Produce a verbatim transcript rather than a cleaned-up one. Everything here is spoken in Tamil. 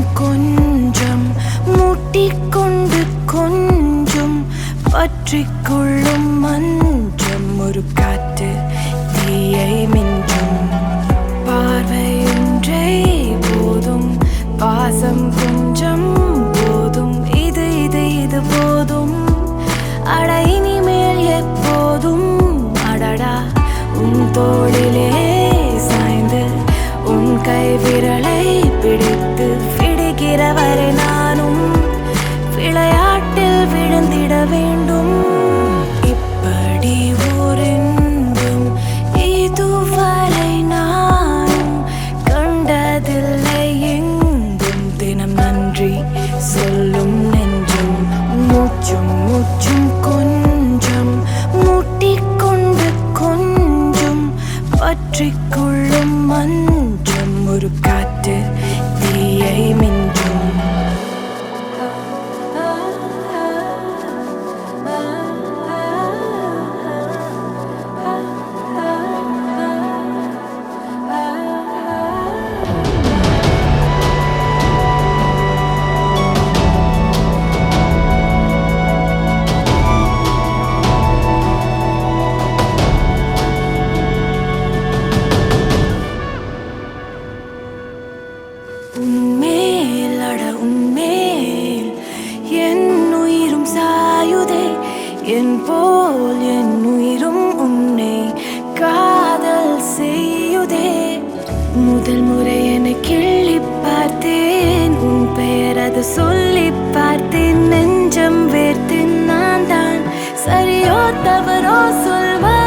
கொஞ்சம் முட்டிக்கொண்டு கொஞ்சம் பற்றிக்கொள்ளும் மஞ்சம் ஒரு காற்று தீயை மிஞ்சும் பார்வை ஒன்றே போதும் பாசம் கொஞ்சம் போதும் இது இது இது போதும் அட இனிமேல் எப்போதும் அடடா உன் தோளிலே சாய்ந்து உன் கை விரலை பிடித்து விடுகிற வரை நானும் விளையாட்டில் விழுந்திட வேண்டும் இப்படி ஓரென்றும் இதுவரை நானும் கண்டதில்லை எங்கும் தினம் நன்றி சொல்லும் நெஞ்சும் மூச்சும் மூச்சும் கொஞ்சம் முட்டிக்கொண்டு கொஞ்சம் பற்றிக்கொள்ளும் மஞ்சம் ஒரு காற்று தீயை மிஞ்சும் உன்மேல் அட உன்மேல் என் உயிரும் சாயுதே என் போல் என் உயிரும் உன்னை காதல் செய்யுதே முதல் முறை என கிள்ளி பார்த்தேன் உன் பெயர் அது சொல்லி பார்த்தேன் நெஞ்சம் வேர்த்தேன் நான் தான் சரியோ தவறோ சொல்வ